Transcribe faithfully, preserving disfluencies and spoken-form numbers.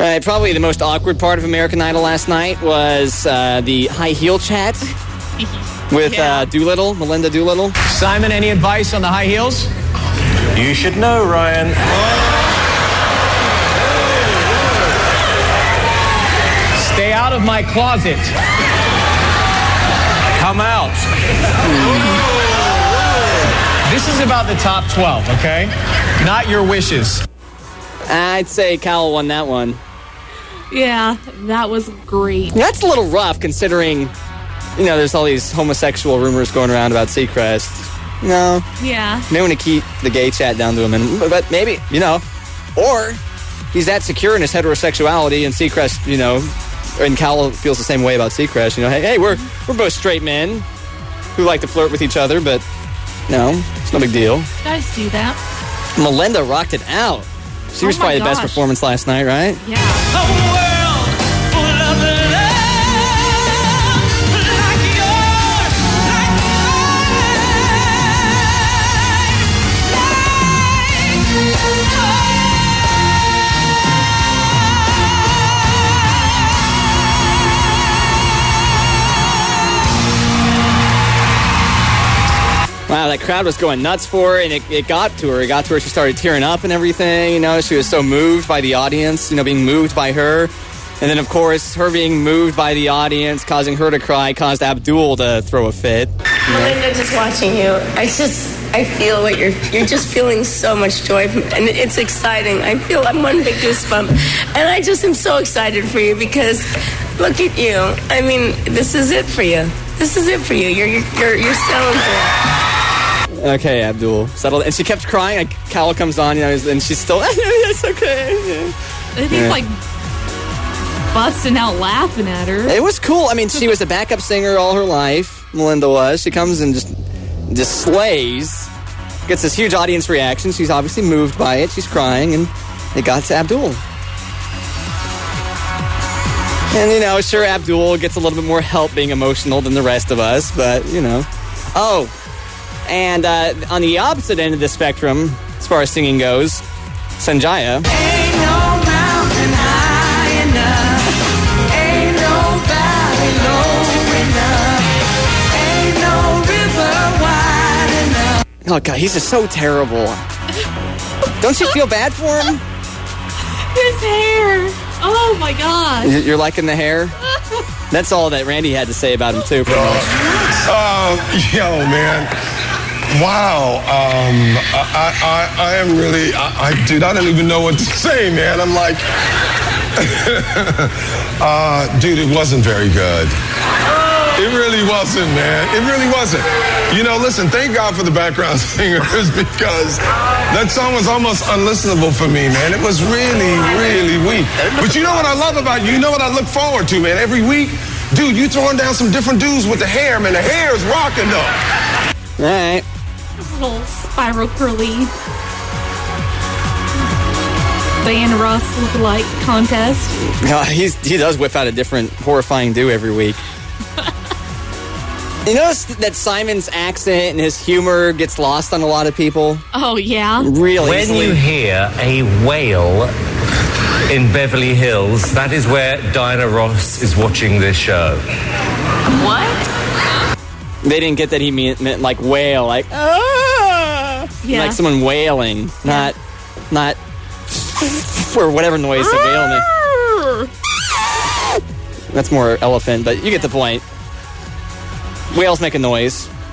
Uh, probably the most awkward part of American Idol last night was uh, the high heel chat with yeah. uh, Doolittle, Melinda Doolittle. Simon, any advice on the high heels? You should know, Ryan. Stay out of my closet. Come out. This is about the top twelve, okay? Not your wishes. I'd say Cal won that one. Yeah, that was great. That's a little rough considering, you know, there's all these homosexual rumors going around about Seacrest. No. Yeah. May want to keep the gay chat down to a minimum, but maybe, you know, or he's that secure in his heterosexuality and Seacrest, you know, and Cal feels the same way about Seacrest. You know, hey, hey, we're we're both straight men who like to flirt with each other, but no, it's no big deal. Guys do that. Melinda rocked it out. She Oh was my probably the best gosh. performance last night, right? Yeah. Wow, that crowd was going nuts for her, and it, it got to her. It got to her. She started tearing up and everything. You know, she was so moved by the audience, you know, being moved by her. And then, of course, her being moved by the audience, causing her to cry, caused Abdul to throw a fit. You know? Melinda, just watching you, I just, I feel like you're, you're just feeling so much joy, and it's exciting. I feel I'm one big goosebump, and I just am so excited for you because, look at you. I mean, this is it for you. This is it for you. You're, you're, you're selling it. Okay, Abdul, settle. And she kept crying. Like, Cal comes on, you know, and she's still, it's okay. Yeah. And he's Yeah. like busting out laughing at her. It was cool. I mean, she was a backup singer all her life. Melinda was. She comes and just just slays. Gets this huge audience reaction. She's obviously moved by it. She's crying, and it got to Abdul. And, you know, sure, Abdul gets a little bit more help being emotional than the rest of us, but, you know. Oh, and uh, on the opposite end of the spectrum, as far as singing goes, Sanjaya. Ain't no mountain high enough. Ain't no valley low enough. Ain't no river wide enough. Oh, God, he's just so terrible. Don't you feel bad for him? His hair. Oh, my gosh. You- You're liking the hair? That's all that Randy had to say about him, too, pretty much. Uh, yo, man. Wow. Um, I, I, I am really, I, I, dude, I don't even know what to say, man. I'm like, uh, dude, it wasn't very good. It really wasn't, man. It really wasn't. You know, listen, thank God for the background singers because that song was almost unlistenable for me, man. It was really, really weak. But you know what I love about you? You know what I look forward to, man? Every week, dude, you throwing down some different dudes with the hair, man. The hair is rocking, though. All right. Little spiral curly Diana Ross lookalike contest. God, he's, he does whip out a different horrifying do every week. You notice that Simon's accent and his humor gets lost on a lot of people? Oh, yeah? Really When easily. you hear a whale in Beverly Hills, that is where Diana Ross is watching this show. What? They didn't get that he meant, meant like wail, like, ah! Yeah. Like someone wailing, not, not, or whatever noise a whale makes. That's more elephant, but you get the point. Whales make a noise.